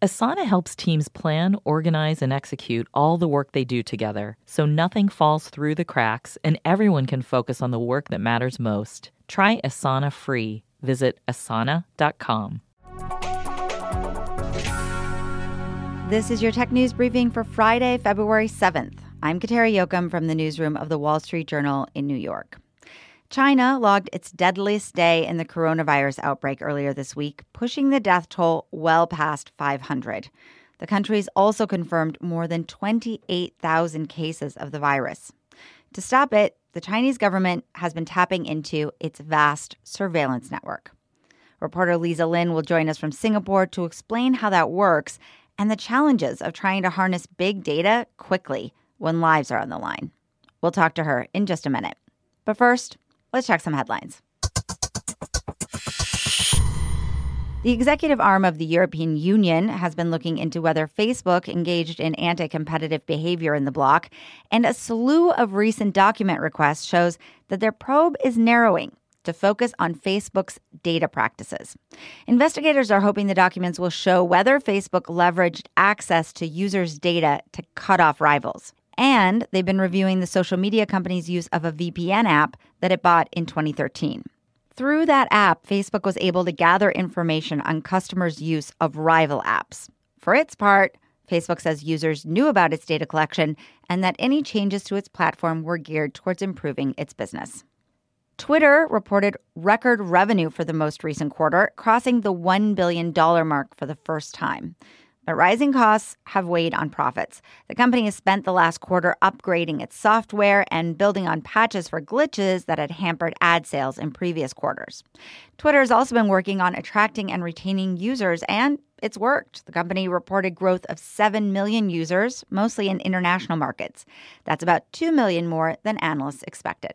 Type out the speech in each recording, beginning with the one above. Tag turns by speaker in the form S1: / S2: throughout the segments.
S1: Asana helps teams plan, organize, and execute all the work they do together, so nothing falls through the cracks and everyone can focus on the work that matters most. Try Asana free. Visit asana.com.
S2: This is your tech news briefing for Friday, February 7th. I'm Kateri Jochum from the newsroom of the Wall Street Journal in New York. China logged its deadliest day in the coronavirus outbreak earlier this week, pushing the death toll well past 500. The country's also confirmed more than 28,000 cases of the virus. To stop it, the Chinese government has been tapping into its vast surveillance network. Reporter Lisa Lin will join us from Singapore to explain how that works and the challenges of trying to harness big data quickly when lives are on the line. We'll talk to her in just a minute. But first, let's check some headlines. The executive arm of the European Union has been looking into whether Facebook engaged in anti-competitive behavior in the bloc, and a slew of recent document requests shows that their probe is narrowing to focus on Facebook's data practices. Investigators are hoping the documents will show whether Facebook leveraged access to users' data to cut off rivals. And they've been reviewing the social media company's use of a VPN app that it bought in 2013. Through that app, Facebook was able to gather information on customers' use of rival apps. For its part, Facebook says users knew about its data collection and that any changes to its platform were geared towards improving its business. Twitter reported record revenue for the most recent quarter, crossing the $1 billion mark for the first time. But rising costs have weighed on profits. The company has spent the last quarter upgrading its software and building on patches for glitches that had hampered ad sales in previous quarters. Twitter has also been working on attracting and retaining users, and it's worked. The company reported growth of 7 million users, mostly in international markets. That's about 2 million more than analysts expected.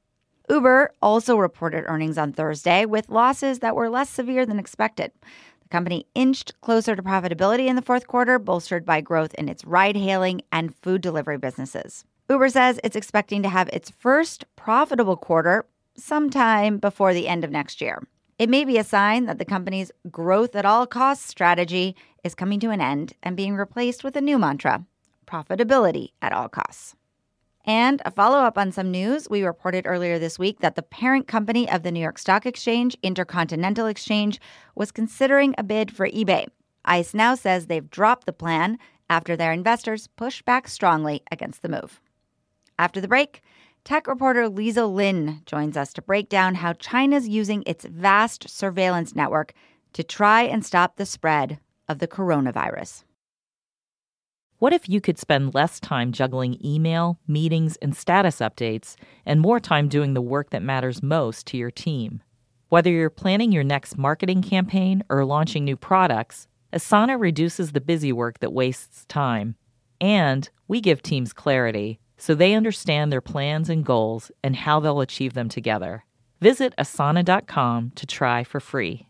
S2: Uber also reported earnings on Thursday with losses that were less severe than expected. The company inched closer to profitability in the fourth quarter, bolstered by growth in its ride-hailing and food delivery businesses. Uber says it's expecting to have its first profitable quarter sometime before the end of next year. It may be a sign that the company's growth at all costs strategy is coming to an end and being replaced with a new mantra, profitability at all costs. And a follow-up on some news, we reported earlier this week that the parent company of the New York Stock Exchange, Intercontinental Exchange, was considering a bid for eBay. ICE now says they've dropped the plan after their investors pushed back strongly against the move. After the break, tech reporter Lisa Lin joins us to break down how China's using its vast surveillance network to try and stop the spread of the coronavirus.
S1: What if you could spend less time juggling email, meetings, and status updates, and more time doing the work that matters most to your team? Whether you're planning your next marketing campaign or launching new products, Asana reduces the busy work that wastes time. And we give teams clarity, so they understand their plans and goals and how they'll achieve them together. Visit asana.com to try for free.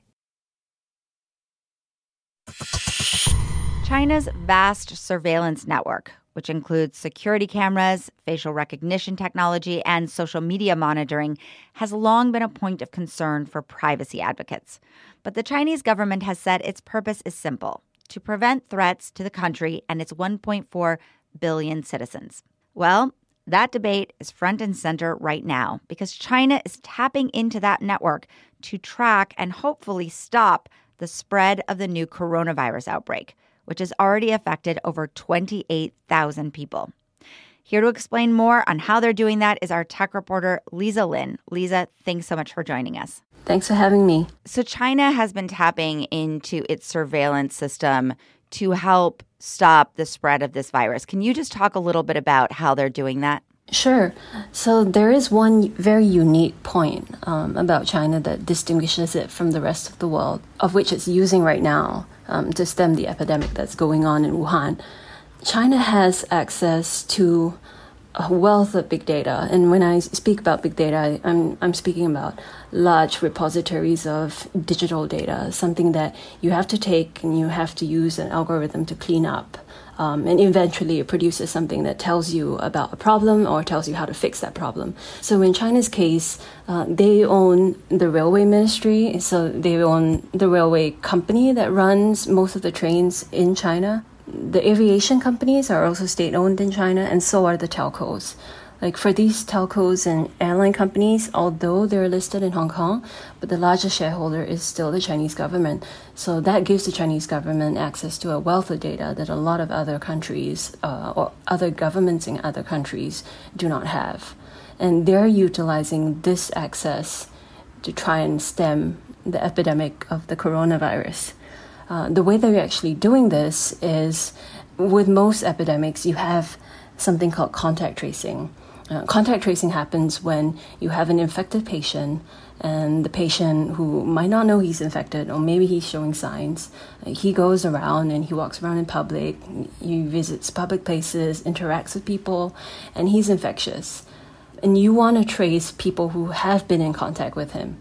S2: China's vast surveillance network, which includes security cameras, facial recognition technology, and social media monitoring, has long been a point of concern for privacy advocates. But the Chinese government has said its purpose is simple: to prevent threats to the country and its 1.4 billion citizens. Well, that debate is front and center right now because China is tapping into that network to track and hopefully stop the spread of the new coronavirus outbreak, which has already affected over 28,000 people. Here to explain more on how they're doing that is our tech reporter, Lisa Lin. Lisa, thanks so much for joining us.
S3: Thanks for having me.
S2: So China has been tapping into its surveillance system to help stop the spread of this virus. Can you just talk a little bit about how they're doing that?
S3: Sure. So there is one very unique point about China that distinguishes it from the rest of the world, of which it's using right now to stem the epidemic that's going on in Wuhan. China has access to a wealth of big data. And when I speak about big data, I'm speaking about large repositories of digital data, something that you have to take and you have to use an algorithm to clean up. And eventually it produces something that tells you about a problem or tells you how to fix that problem. So in China's case, they own the railway ministry. So they own the railway company that runs most of the trains in China. The aviation companies are also state-owned in China, and so are the telcos. Like for these telcos and airline companies, although they're listed in Hong Kong, but the largest shareholder is still the Chinese government. So that gives the Chinese government access to a wealth of data that a lot of other countries or other governments in other countries do not have. And they're utilizing this access to try and stem the epidemic of the coronavirus. The way they're actually doing this is, with most epidemics, you have something called contact tracing. Contact tracing happens when you have an infected patient, and the patient who might not know he's infected, or maybe he's showing signs, he goes around and he walks around in public, he visits public places, interacts with people, and he's infectious. And you want to trace people who have been in contact with him.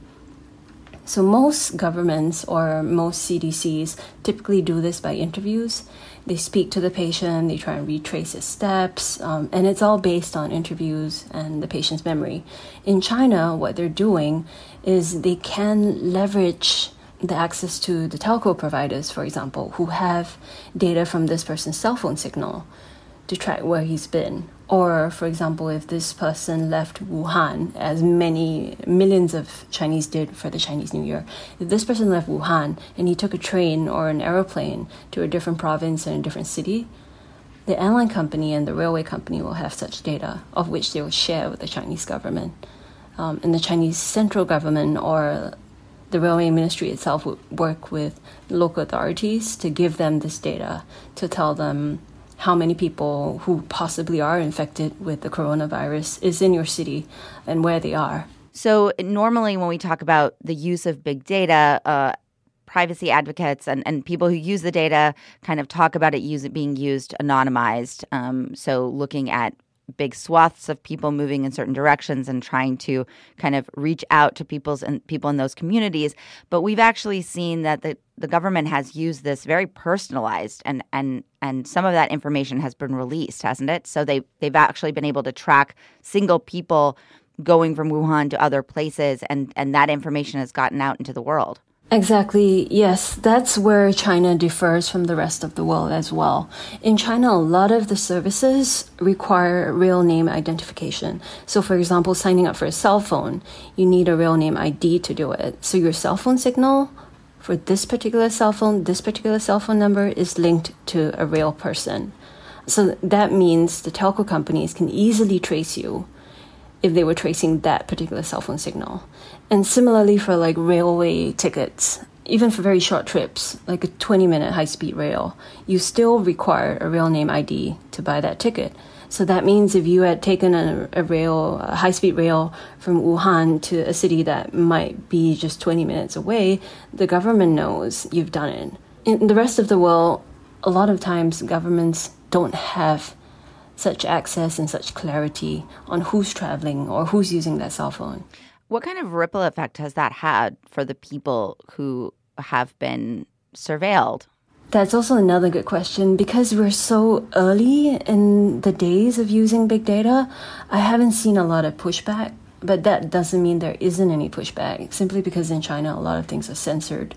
S3: So most governments or most CDCs typically do this by interviews. They speak to the patient, they try and retrace his steps, and it's all based on interviews and the patient's memory. In China, what they're doing is they can leverage the access to the telco providers, for example, who have data from this person's cell phone signal to track where he's been. Or, for example, if this person left Wuhan, as many millions of Chinese did for the Chinese New Year, if this person left Wuhan and he took a train or an aeroplane to a different province and a different city, the airline company and the railway company will have such data, of which they will share with the Chinese government. And the Chinese central government or the railway ministry itself would work with local authorities to give them this data, to tell them how many people who possibly are infected with the coronavirus is in your city and where they are.
S2: So normally when we talk about the use of big data, privacy advocates and people who use the data kind of talk about it being used anonymized. So looking at big swaths of people moving in certain directions and trying to kind of reach out to people in those communities. But we've actually seen that the government has used this very personalized, and some of that information has been released, hasn't it? So they've actually been able to track single people going from Wuhan to other places, and that information has gotten out into the world.
S3: Exactly. Yes, that's where China differs from the rest of the world as well. In China, a lot of the services require real name identification. So, for example, signing up for a cell phone, you need a real name ID to do it. So your cell phone signal for this particular cell phone number is linked to a real person. So that means the telco companies can easily trace you if they were tracing that particular cell phone signal. And similarly for like railway tickets, even for very short trips, like a 20-minute high-speed rail, you still require a real name ID to buy that ticket. So that means if you had taken a high-speed rail from Wuhan to a city that might be just 20 minutes away, the government knows you've done it. In the rest of the world, a lot of times governments don't have such access and such clarity on who's traveling or who's using that cell phone.
S2: What kind of ripple effect has that had for the people who have been surveilled?
S3: That's also another good question. Because we're so early in the days of using big data, I haven't seen a lot of pushback. But that doesn't mean there isn't any pushback, simply because in China, a lot of things are censored.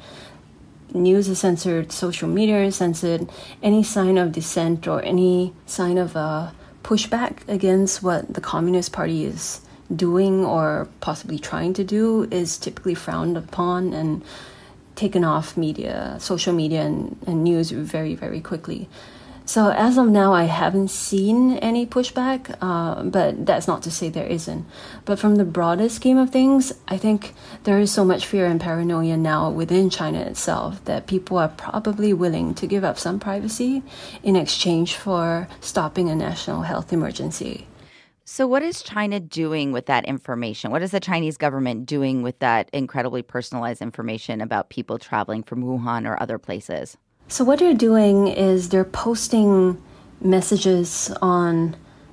S3: News is censored, social media is censored. Any sign of dissent or any sign of pushback against what the Communist Party is doing or possibly trying to do is typically frowned upon and taken off media, social media and news very, very quickly. So as of now, I haven't seen any pushback, but that's not to say there isn't. But from the broader scheme of things, I think there is so much fear and paranoia now within China itself that people are probably willing to give up some privacy in exchange for stopping a national health emergency.
S2: So what is China doing with that information? What is the Chinese government doing with that incredibly personalized information about people traveling from Wuhan or other places?
S3: So what they're doing is they're posting messages on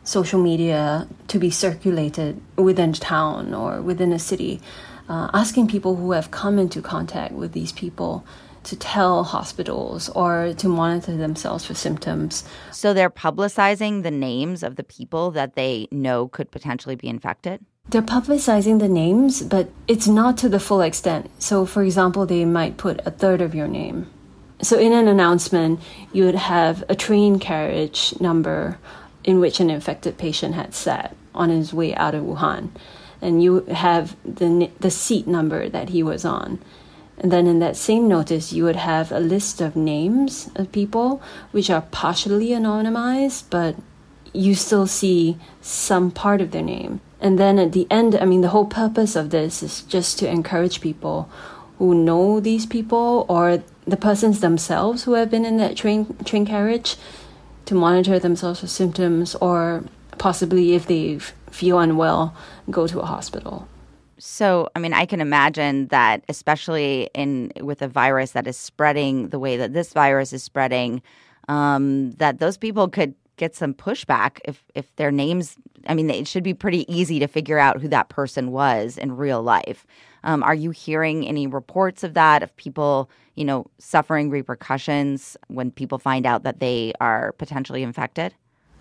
S3: social media to be circulated within town or within a city, asking people who have come into contact with these people to tell hospitals or to monitor themselves for symptoms.
S2: So they're publicizing the names of the people that they know could potentially be infected?
S3: They're publicizing the names, but it's not to the full extent. So, for example, they might put a third of your name. So in an announcement, you would have a train carriage number in which an infected patient had sat on his way out of Wuhan. And you have the seat number that he was on. And then in that same notice, you would have a list of names of people which are partially anonymized, but you still see some part of their name. And then at the end, the whole purpose of this is just to encourage people who know these people or the persons themselves who have been in that train carriage to monitor themselves for symptoms, or possibly if they feel unwell, go to a hospital.
S2: So, I can imagine that, especially with a virus that is spreading the way that this virus is spreading, that those people could get some pushback if their names, it should be pretty easy to figure out who that person was in real life. Are you hearing any reports of that, of people, suffering repercussions when people find out that they are potentially infected?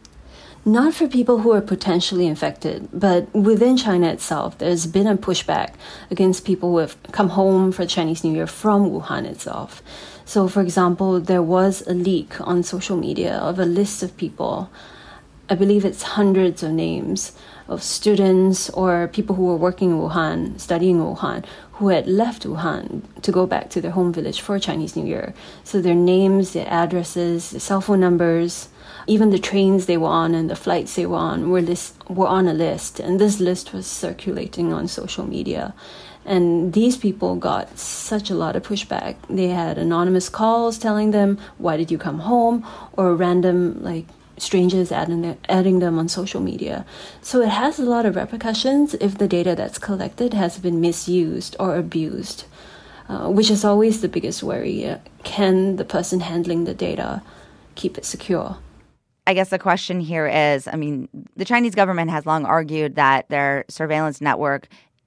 S3: Not for people who are potentially infected, but within China itself, there's been a pushback against people who have come home for Chinese New Year from Wuhan itself. So, for example, there was a leak on social media of a list of people, I believe it's hundreds of names of students or people who were working in Wuhan, studying in Wuhan, who had left Wuhan to go back to their home village for Chinese New Year. So their names, their addresses, their cell phone numbers, even the trains they were on and the flights they were on were on a list. And this list was circulating on social media. And these people got such a lot of pushback. They had anonymous calls telling them, why did you come home? Or random, strangers adding them on social media. So it has a lot of repercussions if the data that's collected has been misused or abused, which is always the biggest worry. Can the person handling the data keep it secure?
S2: I guess the question here is, the Chinese government has long argued that their surveillance network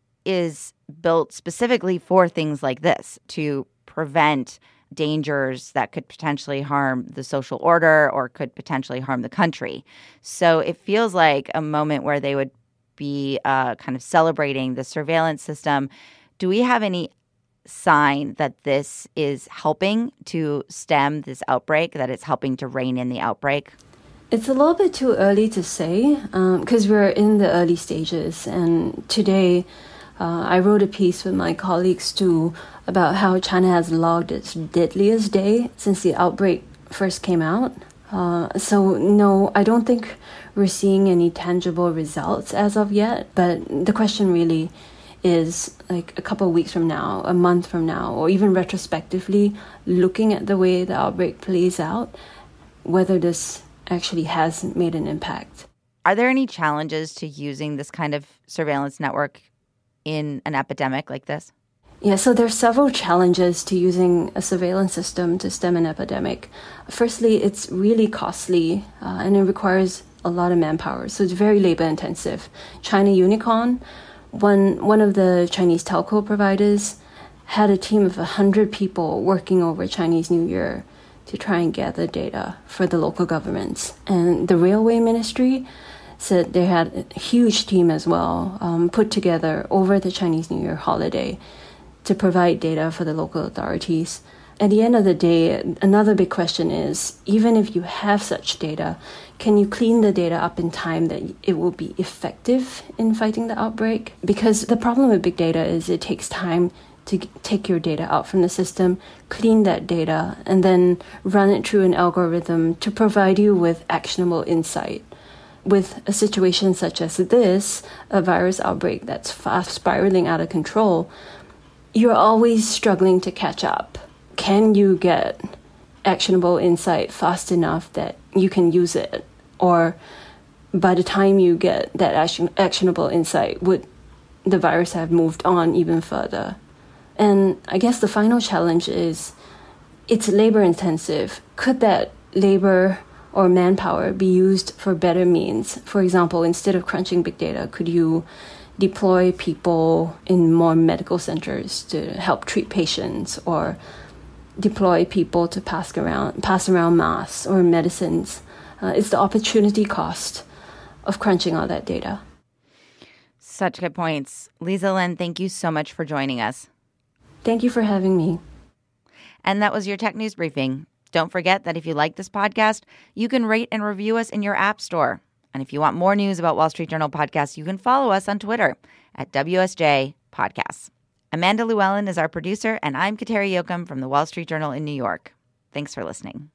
S2: is built specifically for things like this, to prevent dangers that could potentially harm the social order or could potentially harm the country. So it feels like a moment where they would be kind of celebrating the surveillance system. Do we have any sign that this is helping to stem this outbreak, that it's helping to rein in the outbreak?
S3: It's a little bit too early to say because we're in the early stages. And today, I wrote a piece with my colleagues too about how China has logged its deadliest day since the outbreak first came out. So no, I don't think we're seeing any tangible results as of yet. But the question really is, a couple of weeks from now, a month from now, or even retrospectively, looking at the way the outbreak plays out, whether this actually has made an impact.
S2: Are there any challenges to using this kind of surveillance network in an epidemic like this?
S3: Yeah, so there are several challenges to using a surveillance system to stem an epidemic. Firstly, it's really costly and it requires a lot of manpower, so it's very labor intensive. China Unicom, one of the Chinese telco providers, had a team of 100 people working over Chinese New Year to try and gather data for the local governments. And the Railway Ministry said they had a huge team as well put together over the Chinese New Year holiday to provide data for the local authorities. At the end of the day, another big question is, even if you have such data, can you clean the data up in time that it will be effective in fighting the outbreak? Because the problem with big data is it takes time to take your data out from the system, clean that data, and then run it through an algorithm to provide you with actionable insight. With a situation such as this, a virus outbreak that's fast spiraling out of control, you're always struggling to catch up. Can you get actionable insight fast enough that you can use it? Or by the time you get that actionable insight, would the virus have moved on even further? And I guess the final challenge is it's labor intensive. Could that labor or manpower be used for better means? For example, instead of crunching big data, could you deploy people in more medical centers to help treat patients, or deploy people to pass around masks or medicines? It's the opportunity cost of crunching all that data.
S2: Such good points. Lisa Lin, thank you so much for joining us.
S3: Thank you for having me.
S2: And that was your Tech News Briefing. Don't forget that if you like this podcast, you can rate and review us in your app store. And if you want more news about Wall Street Journal podcasts, you can follow us on Twitter at WSJ Podcasts. Amanda Llewellyn is our producer, and I'm Kateri Jochum from the Wall Street Journal in New York. Thanks for listening.